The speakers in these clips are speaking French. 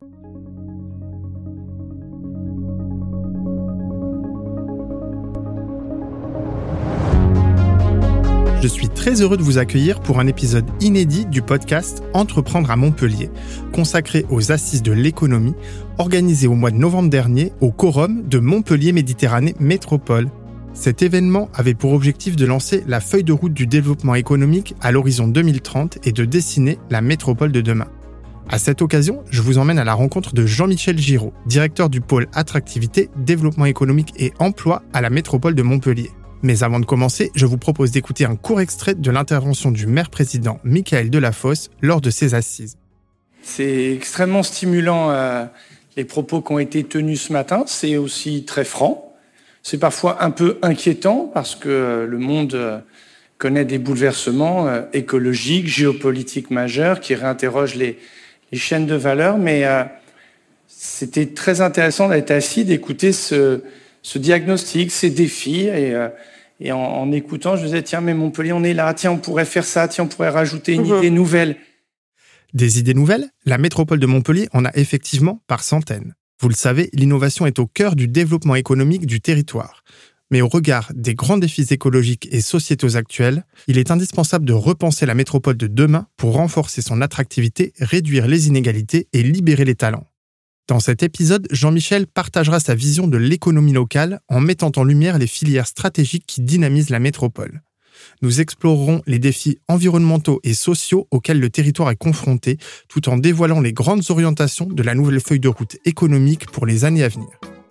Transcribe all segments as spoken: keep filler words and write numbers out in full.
Je suis très heureux de vous accueillir pour un épisode inédit du podcast Entreprendre à Montpellier, consacré aux assises de l'économie, organisé au mois de novembre dernier au Quorum de Montpellier Méditerranée Métropole. Cet événement avait pour objectif de lancer la feuille de route du développement économique à l'horizon deux mille trente et de dessiner la métropole de demain. À cette occasion, je vous emmène à la rencontre de Jean-Michel Giraud, directeur du pôle attractivité, développement économique et emploi à la métropole de Montpellier. Mais avant de commencer, je vous propose d'écouter un court extrait de l'intervention du maire-président Michaël Delafosse lors de ces assises. C'est extrêmement stimulant euh, les propos qui ont été tenus ce matin. C'est aussi très franc. C'est parfois un peu inquiétant parce que euh, le monde euh, connaît des bouleversements euh, écologiques, géopolitiques majeurs qui réinterrogent les, les chaînes de valeur. Mais euh, c'était très intéressant d'être assis, d'écouter ce, ce diagnostic, ces défis et euh, Et en, en écoutant, je me disais, tiens, mais Montpellier, on est là, tiens, on pourrait faire ça, tiens, on pourrait rajouter une mmh. idée nouvelle. Des idées nouvelles ? La métropole de Montpellier en a effectivement par centaines. Vous le savez, l'innovation est au cœur du développement économique du territoire. Mais au regard des grands défis écologiques et sociétaux actuels, il est indispensable de repenser la métropole de demain pour renforcer son attractivité, réduire les inégalités et libérer les talents. Dans cet épisode, Jean-Michel partagera sa vision de l'économie locale en mettant en lumière les filières stratégiques qui dynamisent la métropole. Nous explorerons les défis environnementaux et sociaux auxquels le territoire est confronté, tout en dévoilant les grandes orientations de la nouvelle feuille de route économique pour les années à venir.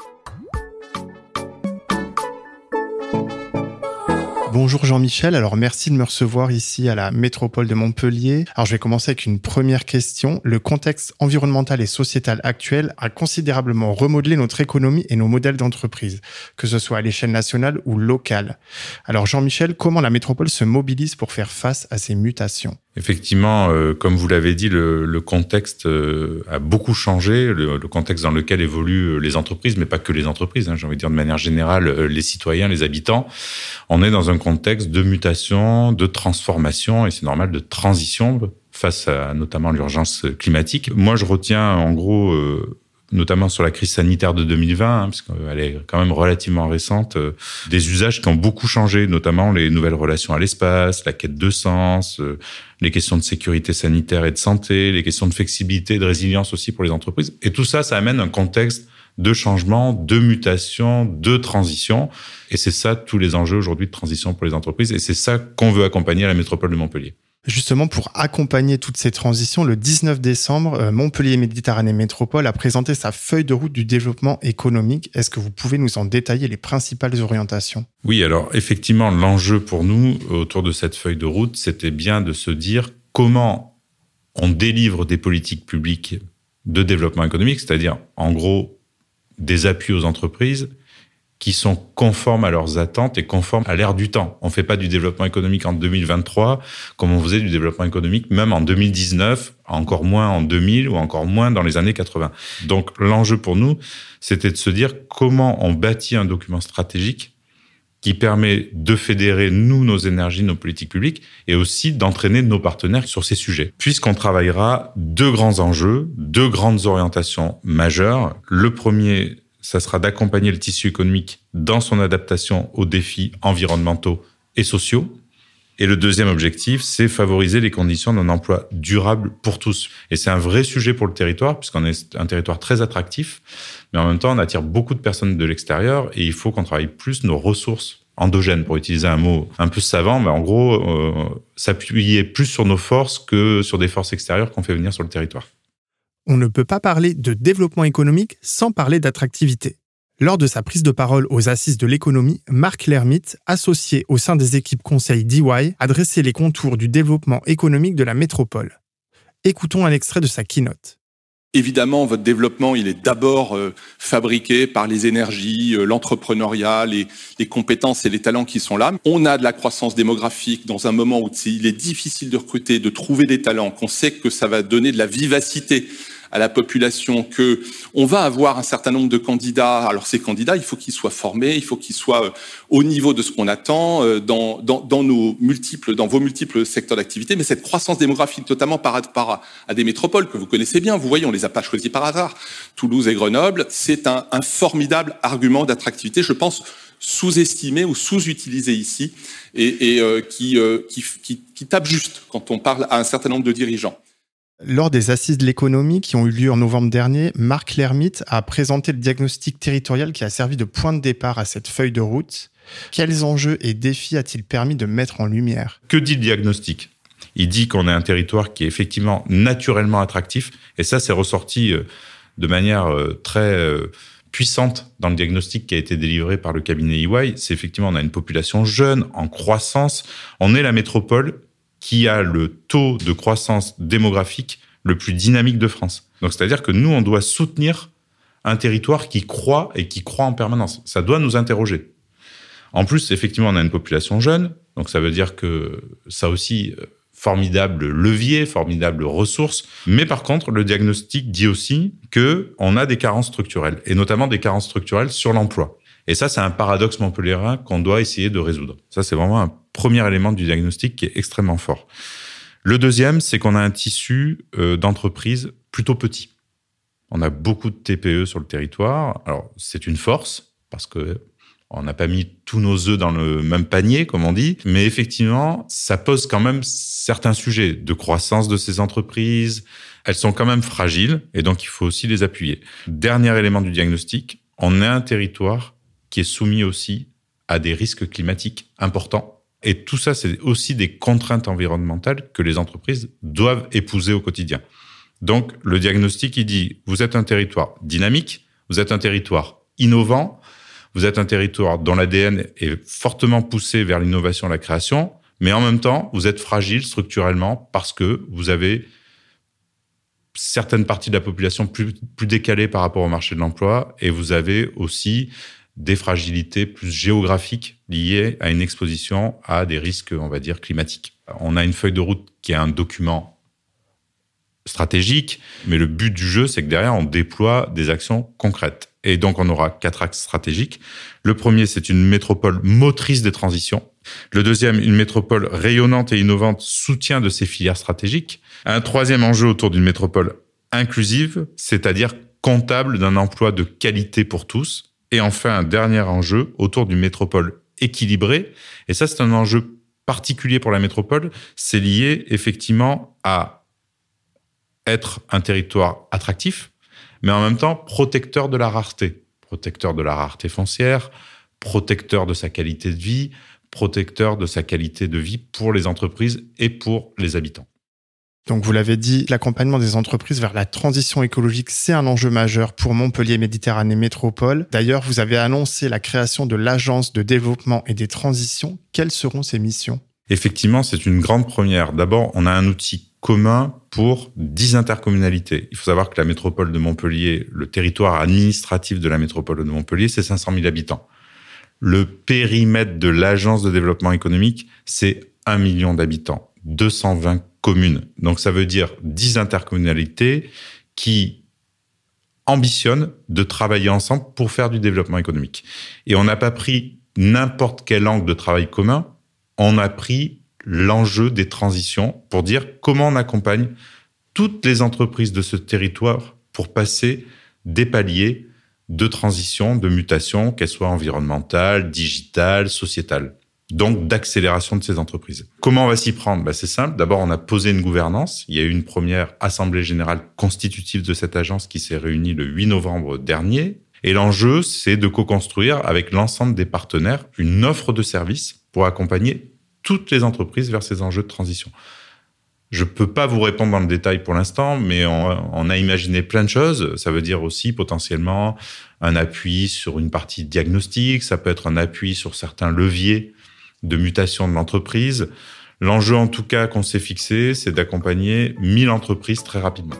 Bonjour Jean-Michel, alors merci de me recevoir ici à la métropole de Montpellier. Alors je vais commencer avec une première question. Le contexte environnemental et sociétal actuel a considérablement remodelé notre économie et nos modèles d'entreprise, que ce soit à l'échelle nationale ou locale. Alors Jean-Michel, comment la métropole se mobilise pour faire face à ces mutations ? Effectivement, euh, comme vous l'avez dit, le, le contexte euh, a beaucoup changé, le, le contexte dans lequel évoluent les entreprises, mais pas que les entreprises, hein, j'ai envie de dire de manière générale, euh, les citoyens, les habitants. On est dans un contexte de mutation, de transformation, et c'est normal, de transition face à notamment l'urgence climatique. Moi, je retiens en gros... Euh, notamment sur la crise sanitaire de deux mille vingt, hein, puisqu'elle est quand même relativement récente, euh, des usages qui ont beaucoup changé, notamment les nouvelles relations à l'espace, la quête de sens, euh, les questions de sécurité sanitaire et de santé, les questions de flexibilité et de résilience aussi pour les entreprises. Et tout ça, ça amène un contexte de changement, de mutation, de transition. Et c'est ça, tous les enjeux aujourd'hui de transition pour les entreprises. Et c'est ça qu'on veut accompagner à la métropole de Montpellier. Justement, pour accompagner toutes ces transitions, le dix-neuf décembre, Montpellier Méditerranée Métropole a présenté sa feuille de route du développement économique. Est-ce que vous pouvez nous en détailler les principales orientations ? Oui, alors effectivement, l'enjeu pour nous, autour de cette feuille de route, c'était bien de se dire comment on délivre des politiques publiques de développement économique, c'est-à-dire, en gros, des appuis aux entreprises qui sont conformes à leurs attentes et conformes à l'ère du temps. On ne fait pas du développement économique en deux mille vingt-trois comme on faisait du développement économique même en deux mille dix-neuf, encore moins en deux mille ou encore moins dans les années quatre-vingts. Donc l'enjeu pour nous, c'était de se dire comment on bâtit un document stratégique qui permet de fédérer, nous, nos énergies, nos politiques publiques, et aussi d'entraîner nos partenaires sur ces sujets. Puisqu'on travaillera deux grands enjeux, deux grandes orientations majeures. Le premier, ça sera d'accompagner le tissu économique dans son adaptation aux défis environnementaux et sociaux. Et le deuxième objectif, c'est favoriser les conditions d'un emploi durable pour tous. Et c'est un vrai sujet pour le territoire, puisqu'on est un territoire très attractif, mais en même temps, on attire beaucoup de personnes de l'extérieur et il faut qu'on travaille plus nos ressources endogènes, pour utiliser un mot un peu savant, mais en gros, euh, s'appuyer plus sur nos forces que sur des forces extérieures qu'on fait venir sur le territoire. On ne peut pas parler de développement économique sans parler d'attractivité. Lors de sa prise de parole aux Assises de l'économie, Marc Lermite, associé au sein des équipes conseil d'E Y, a dressé les contours du développement économique de la métropole. Écoutons un extrait de sa keynote. Évidemment, votre développement, il est d'abord euh, fabriqué par les énergies, euh, l'entrepreneuriat, les, les compétences et les talents qui sont là. On a de la croissance démographique dans un moment où il est difficile de recruter, de trouver des talents, qu'on sait que ça va donner de la vivacité à la population que on va avoir un certain nombre de candidats. Alors ces candidats, il faut qu'ils soient formés, il faut qu'ils soient au niveau de ce qu'on attend dans, dans, dans nos multiples, dans vos multiples secteurs d'activité. Mais cette croissance démographique, notamment par rapport à des métropoles que vous connaissez bien, vous voyez, on les a pas choisis par hasard, Toulouse et Grenoble, c'est un, un formidable argument d'attractivité, je pense, sous-estimé ou sous-utilisé ici, et, et euh, qui, euh, qui, qui, qui tape juste quand on parle à un certain nombre de dirigeants. Lors des assises de l'économie qui ont eu lieu en novembre dernier, Marc Lermite a présenté le diagnostic territorial qui a servi de point de départ à cette feuille de route. Quels enjeux et défis a-t-il permis de mettre en lumière ? Que dit le diagnostic ? Il dit qu'on est un territoire qui est effectivement naturellement attractif, et ça, c'est ressorti de manière très puissante dans le diagnostic qui a été délivré par le cabinet E Y. C'est effectivement, on a une population jeune, en croissance. On est la métropole qui a le taux de croissance démographique le plus dynamique de France. Donc, c'est-à-dire que nous, on doit soutenir un territoire qui croît et qui croît en permanence. Ça doit nous interroger. En plus, effectivement, on a une population jeune, donc ça veut dire que ça aussi, formidable levier, formidable ressource. Mais par contre, le diagnostic dit aussi qu'on a des carences structurelles, et notamment des carences structurelles sur l'emploi. Et ça, c'est un paradoxe montpelliérain qu'on doit essayer de résoudre. Ça, c'est vraiment un premier élément du diagnostic qui est extrêmement fort. Le deuxième, c'est qu'on a un tissu euh, d'entreprises plutôt petit. On a beaucoup de T P E sur le territoire. Alors, c'est une force, parce que on n'a pas mis tous nos œufs dans le même panier, comme on dit. Mais effectivement, ça pose quand même certains sujets de croissance de ces entreprises. Elles sont quand même fragiles, et donc il faut aussi les appuyer. Dernier élément du diagnostic, on est un territoire qui est soumis aussi à des risques climatiques importants. Et tout ça, c'est aussi des contraintes environnementales que les entreprises doivent épouser au quotidien. Donc, le diagnostic, il dit, vous êtes un territoire dynamique, vous êtes un territoire innovant, vous êtes un territoire dont l'A D N est fortement poussé vers l'innovation et la création, mais en même temps, vous êtes fragile structurellement parce que vous avez certaines parties de la population plus, plus décalées par rapport au marché de l'emploi, et vous avez aussi des fragilités plus géographiques liées à une exposition à des risques, on va dire, climatiques. On a une feuille de route qui est un document stratégique, mais le but du jeu, c'est que derrière, on déploie des actions concrètes. Et donc, on aura quatre axes stratégiques. Le premier, c'est une métropole motrice des transitions. Le deuxième, une métropole rayonnante et innovante, soutien de ces filières stratégiques. Un troisième enjeu autour d'une métropole inclusive, c'est-à-dire comptable d'un emploi de qualité pour tous. Et enfin, un dernier enjeu autour d'une métropole équilibrée. Et ça, c'est un enjeu particulier pour la métropole. C'est lié effectivement à être un territoire attractif, mais en même temps protecteur de la rareté. Protecteur de la rareté foncière, protecteur de sa qualité de vie, protecteur de sa qualité de vie pour les entreprises et pour les habitants. Donc vous l'avez dit, l'accompagnement des entreprises vers la transition écologique, c'est un enjeu majeur pour Montpellier Méditerranée Métropole. D'ailleurs, vous avez annoncé la création de l'Agence de développement et des transitions. Quelles seront ses missions ? Effectivement, c'est une grande première. D'abord, on a un outil commun pour dix intercommunalités. Il faut savoir que la métropole de Montpellier, le territoire administratif de la métropole de Montpellier, c'est cinq cent mille habitants. Le périmètre de l'Agence de développement économique, c'est un million d'habitants, deux cent vingt communes. Donc ça veut dire dix intercommunalités qui ambitionnent de travailler ensemble pour faire du développement économique. Et on n'a pas pris n'importe quel angle de travail commun, on a pris l'enjeu des transitions pour dire comment on accompagne toutes les entreprises de ce territoire pour passer des paliers de transition, de mutation, qu'elles soient environnementales, digitales, sociétales. Donc, d'accélération de ces entreprises. Comment on va s'y prendre ? Ben, c'est simple. D'abord, on a posé une gouvernance. Il y a eu une première assemblée générale constitutive de cette agence qui s'est réunie le huit novembre dernier. Et l'enjeu, c'est de co-construire avec l'ensemble des partenaires une offre de services pour accompagner toutes les entreprises vers ces enjeux de transition. Je peux pas vous répondre dans le détail pour l'instant, mais on, on a imaginé plein de choses. Ça veut dire aussi potentiellement un appui sur une partie diagnostique, ça peut être un appui sur certains leviers de mutation de l'entreprise. L'enjeu, en tout cas, qu'on s'est fixé, c'est d'accompagner mille entreprises très rapidement.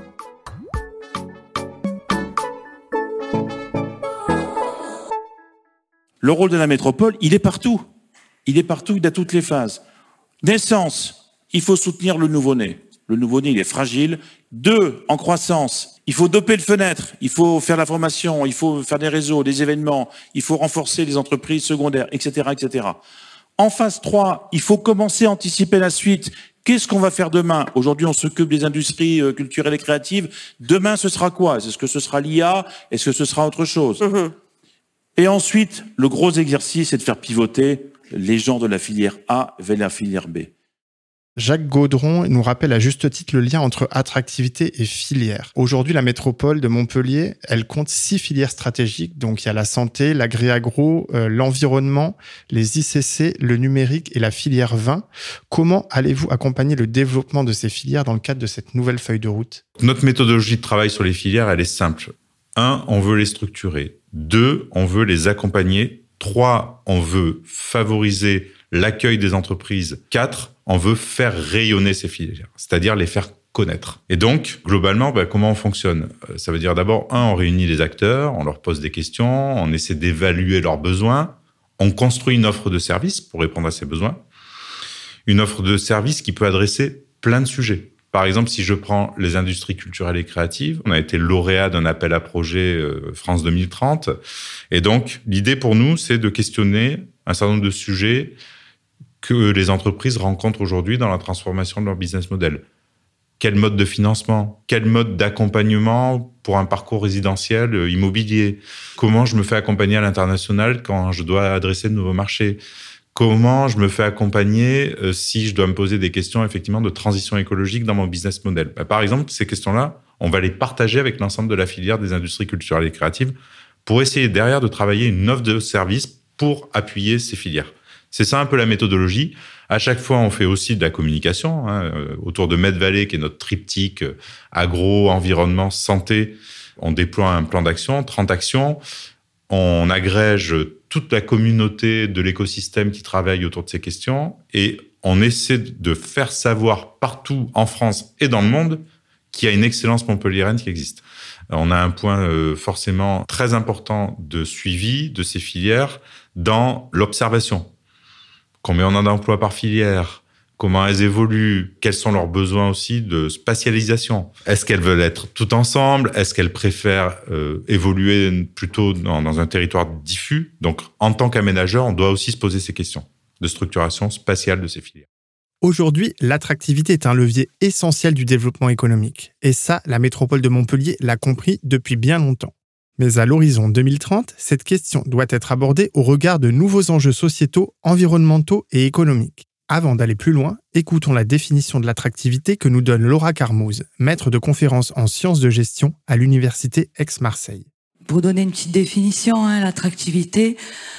Le rôle de la métropole, il est partout. Il est partout, il est à toutes les phases. Naissance, il faut soutenir le nouveau-né. Le nouveau-né, il est fragile. Deux, en croissance, il faut doper le fenêtre, il faut faire la formation, il faut faire des réseaux, des événements, il faut renforcer les entreprises secondaires, et cetera, et cetera. En phase trois, il faut commencer à anticiper la suite. Qu'est-ce qu'on va faire demain? Aujourd'hui, on s'occupe des industries culturelles et créatives. Demain, ce sera quoi? Est-ce que ce sera l'I A? Est-ce que ce sera autre chose? Mmh. Et ensuite, le gros exercice, c'est de faire pivoter les gens de la filière A vers la filière B. Jacques Gaudron nous rappelle à juste titre le lien entre attractivité et filière. Aujourd'hui, la métropole de Montpellier, elle compte six filières stratégiques. Donc, il y a la santé, l'agri-agro, euh, l'environnement, les I C C, le numérique et la filière vin. Comment allez-vous accompagner le développement de ces filières dans le cadre de cette nouvelle feuille de route? Notre méthodologie de travail sur les filières, elle est simple. Un, on veut les structurer. Deux, on veut les accompagner. Trois, on veut favoriser l'accueil des entreprises. Quatre, on veut faire rayonner ces filières, c'est-à-dire les faire connaître. Et donc, globalement, ben, comment on fonctionne? Ça veut dire d'abord, un, on réunit les acteurs, on leur pose des questions, on essaie d'évaluer leurs besoins, on construit une offre de service pour répondre à ces besoins, une offre de service qui peut adresser plein de sujets. Par exemple, si je prends les industries culturelles et créatives, on a été lauréat d'un appel à projet France deux mille trente. Et donc, l'idée pour nous, c'est de questionner un certain nombre de sujets que les entreprises rencontrent aujourd'hui dans la transformation de leur business model. Quel mode de financement? Quel mode d'accompagnement pour un parcours résidentiel immobilier? Comment je me fais accompagner à l'international quand je dois adresser de nouveaux marchés? Comment je me fais accompagner euh, si je dois me poser des questions effectivement de transition écologique dans mon business model? Bah, par exemple, ces questions-là, on va les partager avec l'ensemble de la filière des industries culturelles et créatives pour essayer derrière de travailler une offre de service pour appuyer ces filières. C'est ça un peu la méthodologie. À chaque fois, on fait aussi de la communication hein, autour de Medvalley, qui est notre triptyque euh, agro, environnement, santé. On déploie un plan d'action, trente actions. On agrège toute la communauté de l'écosystème qui travaille autour de ces questions et on essaie de faire savoir partout en France et dans le monde qu'il y a une excellence montpelliéraine qui existe. On a un point euh, forcément très important de suivi de ces filières dans l'observation. Combien on a d'emplois par filière? Comment elles évoluent? Quels sont leurs besoins aussi de spatialisation? Est-ce qu'elles veulent être toutes ensemble? Est-ce qu'elles préfèrent euh, évoluer plutôt dans, dans un territoire diffus? Donc, en tant qu'aménageur, on doit aussi se poser ces questions de structuration spatiale de ces filières. Aujourd'hui, l'attractivité est un levier essentiel du développement économique. Et ça, la métropole de Montpellier l'a compris depuis bien longtemps. Mais à l'horizon deux mille trente, cette question doit être abordée au regard de nouveaux enjeux sociétaux, environnementaux et économiques. Avant d'aller plus loin, écoutons la définition de l'attractivité que nous donne Laura Carmouze, maître de conférences en sciences de gestion à l'université Aix-Marseille. Pour donner une petite définition, hein, l'attractivité,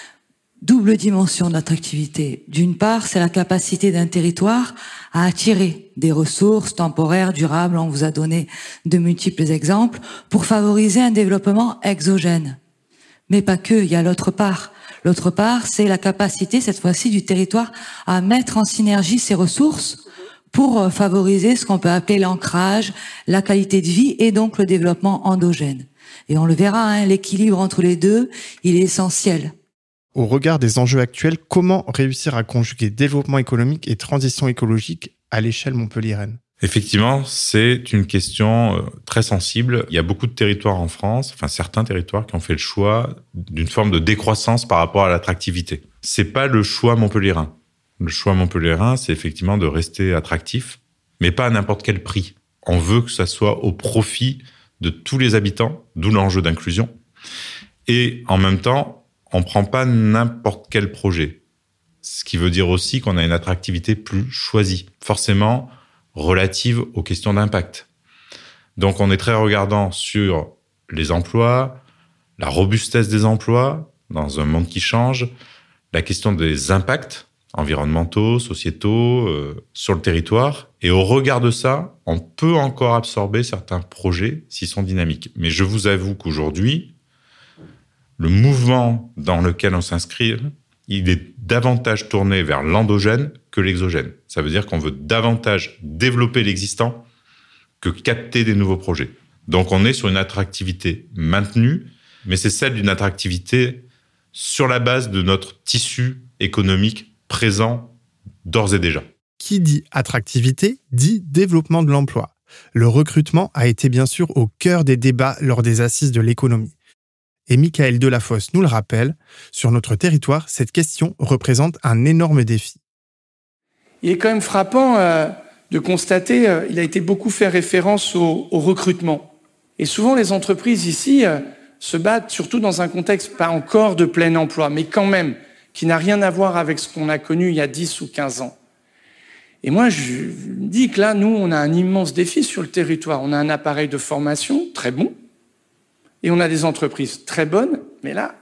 double dimension d'attractivité. D'une part, c'est la capacité d'un territoire à attirer des ressources temporaires, durables, on vous a donné de multiples exemples, pour favoriser un développement exogène. Mais pas que, il y a l'autre part. L'autre part, c'est la capacité, cette fois-ci, du territoire à mettre en synergie ses ressources pour favoriser ce qu'on peut appeler l'ancrage, la qualité de vie et donc le développement endogène. Et on le verra, hein, l'équilibre entre les deux, il est essentiel. Au regard des enjeux actuels, comment réussir à conjuguer développement économique et transition écologique à l'échelle montpelliéraine? Effectivement, c'est une question très sensible. Il y a beaucoup de territoires en France, enfin certains territoires qui ont fait le choix d'une forme de décroissance par rapport à l'attractivité. C'est pas le choix montpelliérain. Le choix montpelliérain, c'est effectivement de rester attractif, mais pas à n'importe quel prix. On veut que ça soit au profit de tous les habitants, d'où l'enjeu d'inclusion. Et en même temps, on ne prend pas n'importe quel projet. Ce qui veut dire aussi qu'on a une attractivité plus choisie, forcément relative aux questions d'impact. Donc on est très regardant sur les emplois, la robustesse des emplois dans un monde qui change, la question des impacts environnementaux, sociétaux, euh, sur le territoire. Et au regard de ça, on peut encore absorber certains projets s'ils sont dynamiques. Mais je vous avoue qu'aujourd'hui, le mouvement dans lequel on s'inscrit, il est davantage tourné vers l'endogène que l'exogène. Ça veut dire qu'on veut davantage développer l'existant que capter des nouveaux projets. Donc on est sur une attractivité maintenue, mais c'est celle d'une attractivité sur la base de notre tissu économique présent d'ores et déjà. Qui dit attractivité dit développement de l'emploi. Le recrutement a été bien sûr au cœur des débats lors des assises de l'économie. Et Michaël Delafosse nous le rappelle, sur notre territoire, cette question représente un énorme défi. Il est quand même frappant euh, de constater, euh, il a été beaucoup fait référence au, au recrutement. Et souvent, les entreprises ici euh, se battent, surtout dans un contexte pas encore de plein emploi, mais quand même, qui n'a rien à voir avec ce qu'on a connu il y a dix ou quinze ans. Et moi, je me dis que là, nous, on a un immense défi sur le territoire. On a un appareil de formation très bon, et on a des entreprises très bonnes, mais là,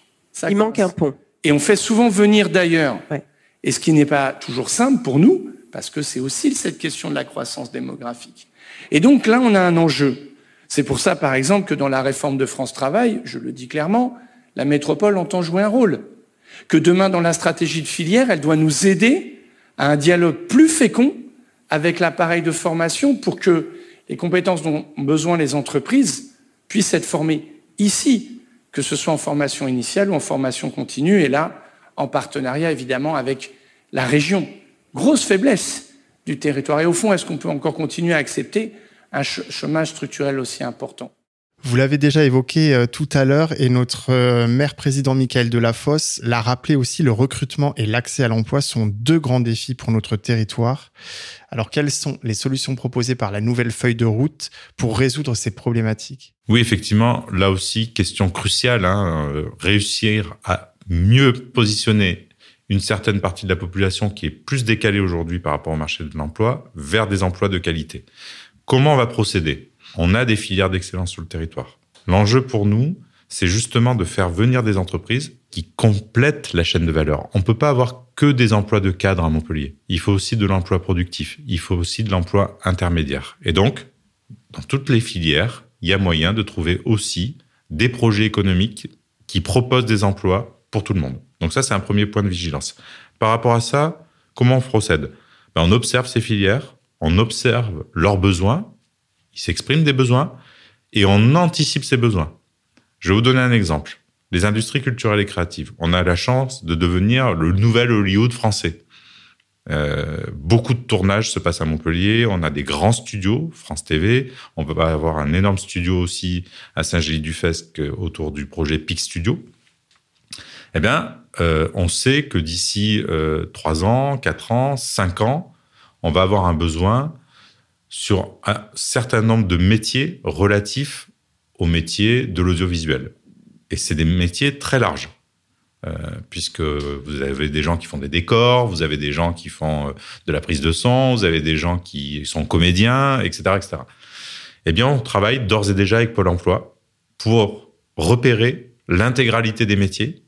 ça il commence. manque un pont. Et on fait souvent venir d'ailleurs. Ouais. Et ce qui n'est pas toujours simple pour nous, parce que c'est aussi cette question de la croissance démographique. Et donc là, on a un enjeu. C'est pour ça, par exemple, que dans la réforme de France Travail, je le dis clairement, la métropole entend jouer un rôle. Que demain, dans la stratégie de filière, elle doit nous aider à un dialogue plus fécond avec l'appareil de formation pour que les compétences dont ont besoin les entreprises puissent être formées ici, que ce soit en formation initiale ou en formation continue, et là, en partenariat évidemment avec la région. Grosse faiblesse du territoire. Et au fond, est-ce qu'on peut encore continuer à accepter un chômage structurel aussi important ? Vous l'avez déjà évoqué euh, tout à l'heure et notre euh, maire président Michaël Delafosse l'a rappelé aussi, le recrutement et l'accès à l'emploi sont deux grands défis pour notre territoire. Alors, quelles sont les solutions proposées par la nouvelle feuille de route pour résoudre ces problématiques ? Oui, effectivement, là aussi, question cruciale, hein, euh, réussir à mieux positionner une certaine partie de la population qui est plus décalée aujourd'hui par rapport au marché de l'emploi vers des emplois de qualité. Comment on va procéder ? On a des filières d'excellence sur le territoire. L'enjeu pour nous, c'est justement de faire venir des entreprises qui complètent la chaîne de valeur. On ne peut pas avoir que des emplois de cadre à Montpellier. Il faut aussi de l'emploi productif. Il faut aussi de l'emploi intermédiaire. Et donc, dans toutes les filières, il y a moyen de trouver aussi des projets économiques qui proposent des emplois pour tout le monde. Donc ça, c'est un premier point de vigilance. Par rapport à ça, comment on procède ? Ben, on observe ces filières, on observe leurs besoins, ils s'expriment des besoins et on anticipe ces besoins. Je vais vous donner un exemple. Les industries culturelles et créatives. On a la chance de devenir le nouvel Hollywood français. Euh, beaucoup de tournages se passent à Montpellier. On a des grands studios, France T V. On peut avoir un énorme studio aussi à Saint-Gély-du-Fesque autour du projet Pic Studio. Eh bien, euh, on sait que d'ici euh, trois ans, quatre ans, cinq ans, on va avoir un besoin sur un certain nombre de métiers relatifs aux métiers de l'audiovisuel. Et c'est des métiers très larges, euh, puisque vous avez des gens qui font des décors, vous avez des gens qui font de la prise de son, vous avez des gens qui sont comédiens, et cetera, et cetera. Eh bien, on travaille d'ores et déjà avec Pôle emploi pour repérer l'intégralité des métiers,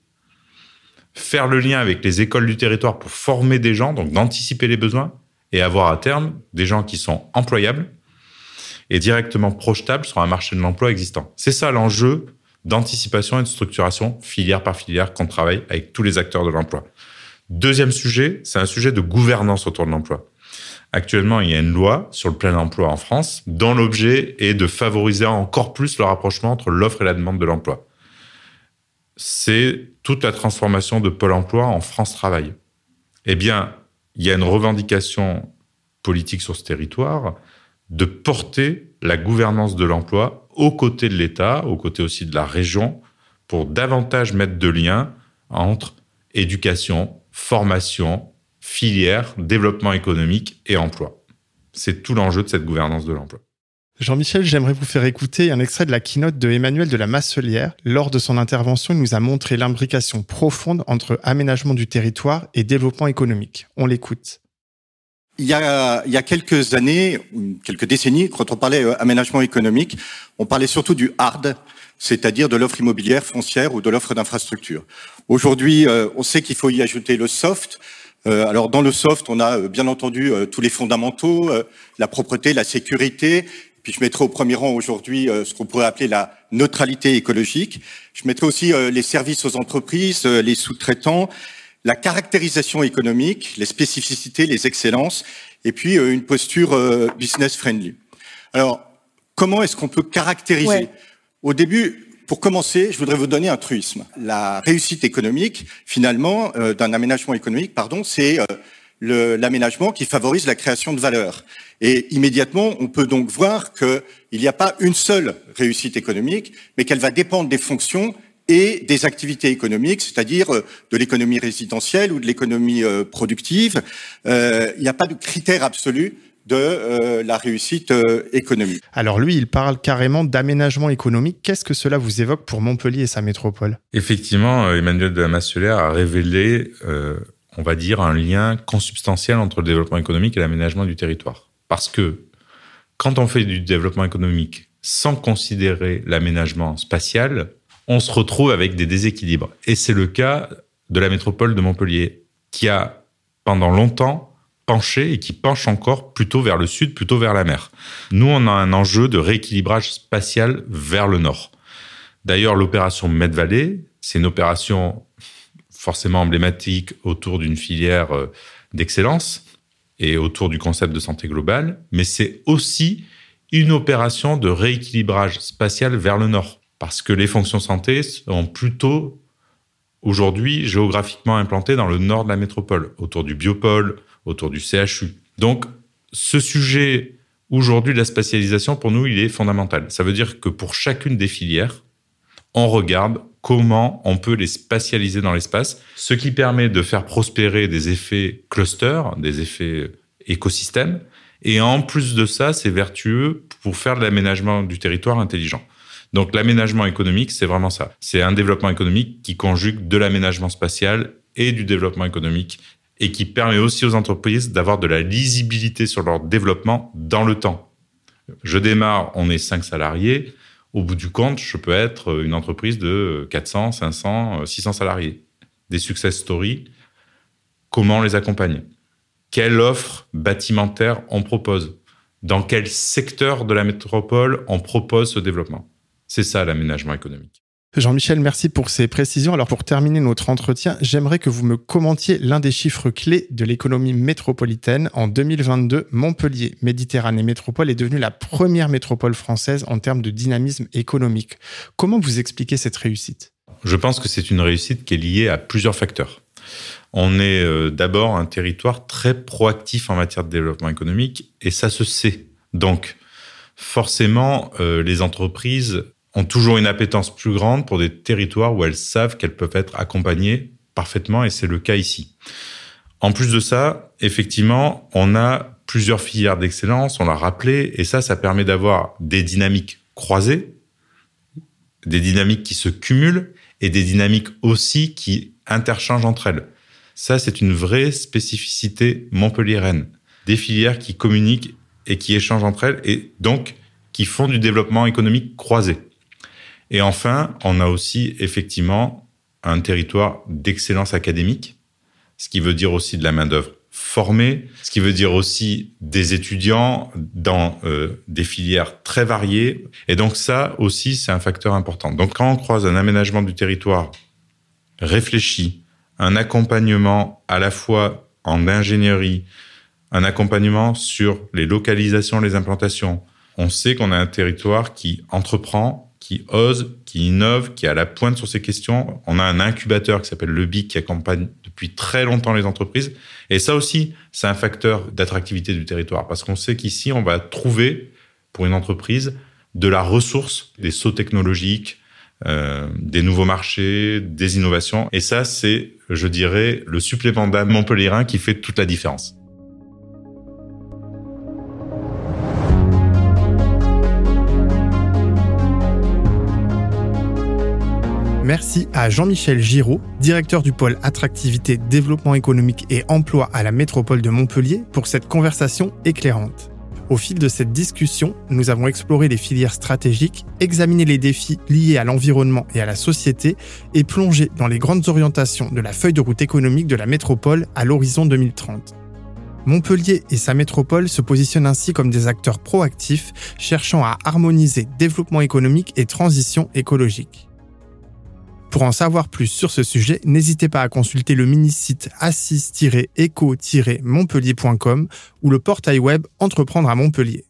faire le lien avec les écoles du territoire pour former des gens, donc d'anticiper les besoins, et avoir à terme des gens qui sont employables et directement projetables sur un marché de l'emploi existant. C'est ça l'enjeu d'anticipation et de structuration filière par filière qu'on travaille avec tous les acteurs de l'emploi. Deuxième sujet, c'est un sujet de gouvernance autour de l'emploi. Actuellement, il y a une loi sur le plein emploi en France dont l'objet est de favoriser encore plus le rapprochement entre l'offre et la demande de l'emploi. C'est toute la transformation de Pôle emploi en France Travail. Eh bien, il y a une revendication politique sur ce territoire de porter la gouvernance de l'emploi aux côtés de l'État, aux côtés aussi de la région, pour davantage mettre de liens entre éducation, formation, filière, développement économique et emploi. C'est tout l'enjeu de cette gouvernance de l'emploi. Jean-Michel, j'aimerais vous faire écouter un extrait de la keynote de Emmanuel de la Masselière. Lors de son intervention, il nous a montré l'imbrication profonde entre aménagement du territoire et développement économique. On l'écoute. Il y a, il y a quelques années, quelques décennies, quand on parlait euh, aménagement économique, on parlait surtout du hard, c'est-à-dire de l'offre immobilière foncière ou de l'offre d'infrastructure. Aujourd'hui, euh, on sait qu'il faut y ajouter le soft. Euh, alors dans le soft, on a euh, bien entendu euh, tous les fondamentaux, euh, la propreté, la sécurité. Puis je mettrai au premier rang aujourd'hui euh, ce qu'on pourrait appeler la neutralité écologique. Je mettrai aussi euh, les services aux entreprises, euh, les sous-traitants, la caractérisation économique, les spécificités, les excellences, et puis euh, une posture euh, business friendly. Alors, comment est-ce qu'on peut caractériser ? Ouais. Au début, pour commencer, je voudrais vous donner un truisme. La réussite économique, finalement, euh, d'un aménagement économique, pardon, c'est euh, le, l'aménagement qui favorise la création de valeur. Et immédiatement, on peut donc voir qu'il n'y a pas une seule réussite économique, mais qu'elle va dépendre des fonctions et des activités économiques, c'est-à-dire de l'économie résidentielle ou de l'économie euh, productive. Euh, il n'y a pas de critère absolu de euh, la réussite euh, économique. Alors lui, il parle carrément d'aménagement économique. Qu'est-ce que cela vous évoque pour Montpellier et sa métropole ? Effectivement, Emmanuel de la Masselière a révélé, euh, on va dire, un lien consubstantiel entre le développement économique et l'aménagement du territoire. Parce que quand on fait du développement économique sans considérer l'aménagement spatial, on se retrouve avec des déséquilibres. Et c'est le cas de la métropole de Montpellier, qui a pendant longtemps penché et qui penche encore plutôt vers le sud, plutôt vers la mer. Nous, on a un enjeu de rééquilibrage spatial vers le nord. D'ailleurs, l'opération Med-Vallée, c'est une opération forcément emblématique autour d'une filière d'excellence et autour du concept de santé globale, mais c'est aussi une opération de rééquilibrage spatial vers le nord, parce que les fonctions santé sont plutôt aujourd'hui géographiquement implantées dans le nord de la métropole, autour du biopôle, autour du C H U. Donc, ce sujet, aujourd'hui, de la spatialisation, pour nous, il est fondamental. Ça veut dire que pour chacune des filières, on regarde comment on peut les spatialiser dans l'espace, ce qui permet de faire prospérer des effets cluster, des effets écosystèmes. Et en plus de ça, c'est vertueux pour faire de l'aménagement du territoire intelligent. Donc, l'aménagement économique, c'est vraiment ça. C'est un développement économique qui conjugue de l'aménagement spatial et du développement économique, et qui permet aussi aux entreprises d'avoir de la lisibilité sur leur développement dans le temps. Je démarre, on est cinq salariés. Au bout du compte, je peux être une entreprise de quatre cents, cinq cents, six cents salariés. Des success stories, comment on les accompagne ? Quelle offre bâtimentaire on propose ? Dans quel secteur de la métropole on propose ce développement ? C'est ça l'aménagement économique. Jean-Michel, merci pour ces précisions. Alors pour terminer notre entretien, j'aimerais que vous me commentiez l'un des chiffres clés de l'économie métropolitaine. En deux mille vingt-deux, Montpellier Méditerranée Métropole est devenue la première métropole française en termes de dynamisme économique. Comment vous expliquez cette réussite ? Je pense que c'est une réussite qui est liée à plusieurs facteurs. On est euh, d'abord un territoire très proactif en matière de développement économique et ça se sait. Donc forcément, euh, les entreprises ont toujours une appétence plus grande pour des territoires où elles savent qu'elles peuvent être accompagnées parfaitement, et c'est le cas ici. En plus de ça, effectivement, on a plusieurs filières d'excellence, on l'a rappelé, et ça, ça permet d'avoir des dynamiques croisées, des dynamiques qui se cumulent, et des dynamiques aussi qui interchangent entre elles. Ça, c'est une vraie spécificité montpelliéraine. Des filières qui communiquent et qui échangent entre elles, et donc qui font du développement économique croisé. Et enfin, on a aussi effectivement un territoire d'excellence académique, ce qui veut dire aussi de la main-d'œuvre formée, ce qui veut dire aussi des étudiants dans euh, des filières très variées. Et donc ça aussi, c'est un facteur important. Donc quand on croise un aménagement du territoire réfléchi, un accompagnement à la fois en ingénierie, un accompagnement sur les localisations, les implantations, on sait qu'on a un territoire qui entreprend, qui ose, qui innove, qui est à la pointe sur ces questions. On a un incubateur qui s'appelle le B I C qui accompagne depuis très longtemps les entreprises. Et ça aussi, c'est un facteur d'attractivité du territoire parce qu'on sait qu'ici, on va trouver, pour une entreprise, de la ressource, des sauts technologiques, euh, des nouveaux marchés, des innovations. Et ça, c'est, je dirais, le supplément d'âme montpelliérain qui fait toute la différence. Merci à Jean-Michel Giraud, directeur du pôle Attractivité, Développement économique et Emploi à la métropole de Montpellier, pour cette conversation éclairante. Au fil de cette discussion, nous avons exploré les filières stratégiques, examiné les défis liés à l'environnement et à la société et plongé dans les grandes orientations de la feuille de route économique de la métropole à l'horizon deux mille trente. Montpellier et sa métropole se positionnent ainsi comme des acteurs proactifs cherchant à harmoniser développement économique et transition écologique. Pour en savoir plus sur ce sujet, n'hésitez pas à consulter le mini-site assis tiret éco tiret montpellier point com ou le portail web Entreprendre à Montpellier.